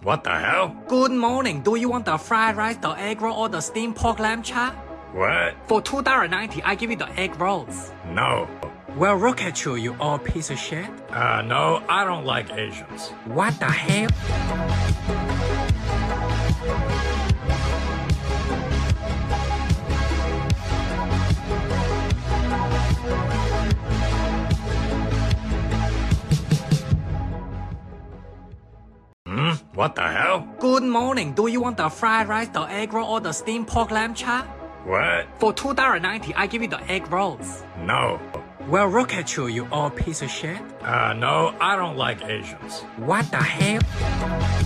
What the hell? Good morning. Do you want the fried rice, the egg roll, or the steamed pork lamb chop? What? For $2.90, I give you the egg rolls. No. Well, look at you, you old piece of shit. No, I don't like Asians. What the hell? What the hell? Good morning. Do you want the fried rice, the egg roll, or the steamed pork lamb chop? What? For $2.90, I give you the egg rolls. No. Well, look at you, you old piece of shit. No, I don't like Asians. What the hell?